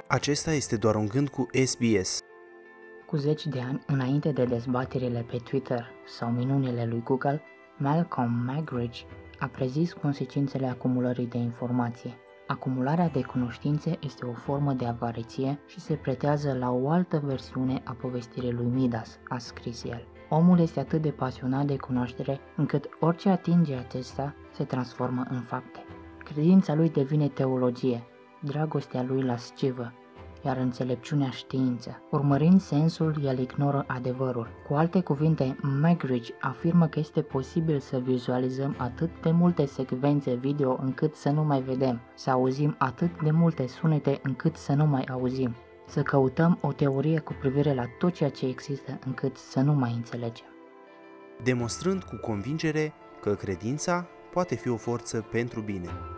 Acesta este doar un gând cu SBS. Cu 10 de ani înainte de dezbaterile pe Twitter sau minunile lui Google, Malcolm Muggeridge a prezis consecințele acumulării de informație. Acumularea de cunoștințe este o formă de avareție și se pretează la o altă versiune a povestirii lui Midas, a scris el. Omul este atât de pasionat de cunoaștere încât orice atinge acesta se transformă în fapte. Credința lui devine teologie, dragostea lui lascivă, iar înțelepciunea știință. Urmărind sensul, el ignoră adevărul. Cu alte cuvinte, Muggeridge afirmă că este posibil să vizualizăm atât de multe secvențe video încât să nu mai vedem, să auzim atât de multe sunete încât să nu mai auzim, să căutăm o teorie cu privire la tot ceea ce există încât să nu mai înțelegem. Demonstrând cu convingere că credința poate fi o forță pentru bine.